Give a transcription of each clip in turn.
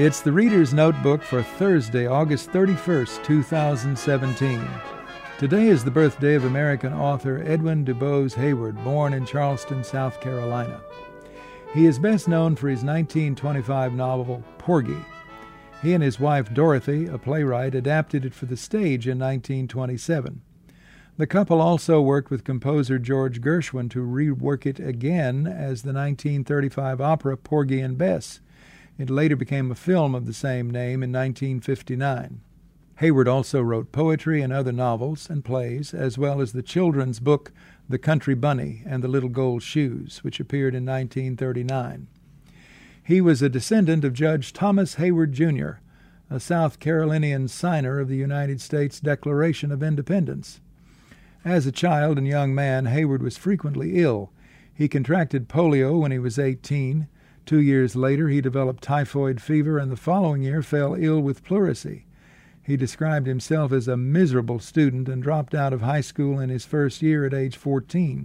It's the Reader's Notebook for Thursday, August 31st, 2017. Today is the birthday of American author Edwin DuBose Hayward, born in Charleston, South Carolina. He is best known for his 1925 novel, Porgy. He and his wife Dorothy, a playwright, adapted it for the stage in 1927. The couple also worked with composer George Gershwin to rework it again as the 1935 opera Porgy and Bess. It later became a film of the same name in 1959. Hayward also wrote poetry and other novels and plays, as well as the children's book The Country Bunny and the Little Gold Shoes, which appeared in 1939. He was a descendant of Judge Thomas Hayward, Jr., a South Carolinian signer of the United States Declaration of Independence. As a child and young man, Hayward was frequently ill. He contracted polio when he was 18. 2 years later, he developed typhoid fever, and the following year fell ill with pleurisy. He described himself as a miserable student and dropped out of high school in his first year at age 14.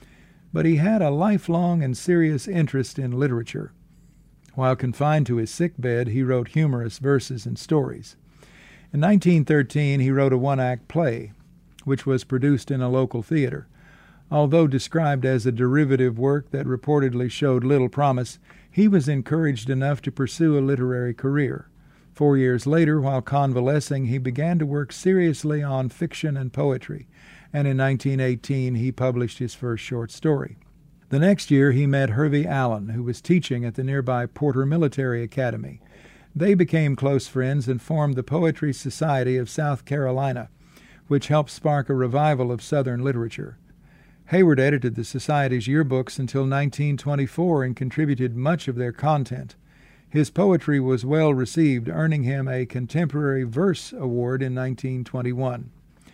But he had a lifelong and serious interest in literature. While confined to his sick bed, he wrote humorous verses and stories. In 1913, he wrote a one-act play, which was produced in a local theater. Although described as a derivative work that reportedly showed little promise, he was encouraged enough to pursue a literary career. 4 years later, while convalescing, he began to work seriously on fiction and poetry, and in 1918 he published his first short story. The next year he met Hervey Allen, who was teaching at the nearby Porter Military Academy. They became close friends and formed the Poetry Society of South Carolina, which helped spark a revival of Southern literature. Hayward edited the Society's yearbooks until 1924 and contributed much of their content. His poetry was well received, earning him a Contemporary Verse Award in 1921.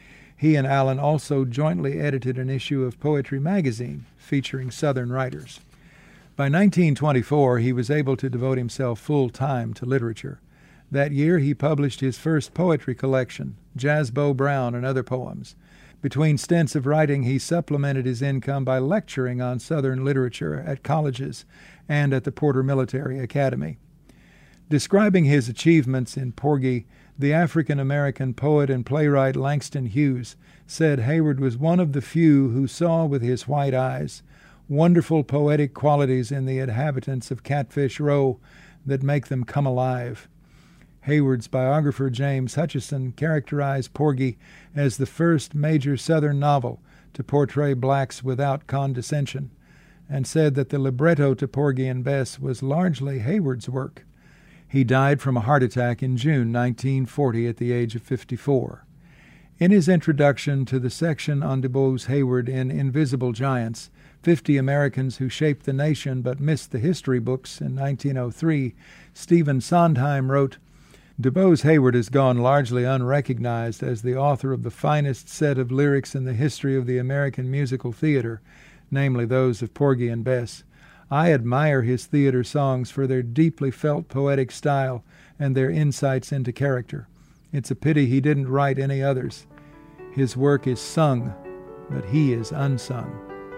He and Allen also jointly edited an issue of Poetry magazine featuring Southern writers. By 1924, he was able to devote himself full-time to literature. That year, he published his first poetry collection, Jazzbo Brown and Other Poems. Between stints of writing, he supplemented his income by lecturing on Southern literature at colleges and at the Porter Military Academy. Describing his achievements in Porgy, the African-American poet and playwright Langston Hughes said Hayward was one of the few who saw with his white eyes wonderful poetic qualities in the inhabitants of Catfish Row that make them come alive. Hayward's biographer James Hutchison characterized Porgy as the first major Southern novel to portray blacks without condescension, and said that the libretto to Porgy and Bess was largely Hayward's work. He died from a heart attack in June 1940 at the age of 54. In his introduction to the section on DuBose Hayward in Invisible Giants, 50 Americans Who Shaped the Nation But Missed the History Books in 1903, Stephen Sondheim wrote, DuBose Hayward has gone largely unrecognized as the author of the finest set of lyrics in the history of the American musical theater, namely those of Porgy and Bess. I admire his theater songs for their deeply felt poetic style and their insights into character. It's a pity he didn't write any others. His work is sung, but he is unsung.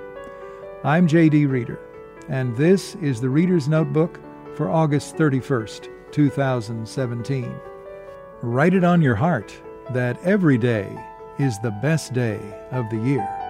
I'm J.D. Reader, and this is the Reader's Notebook for August 31st, 2017. Write it on your heart that every day is the best day of the year.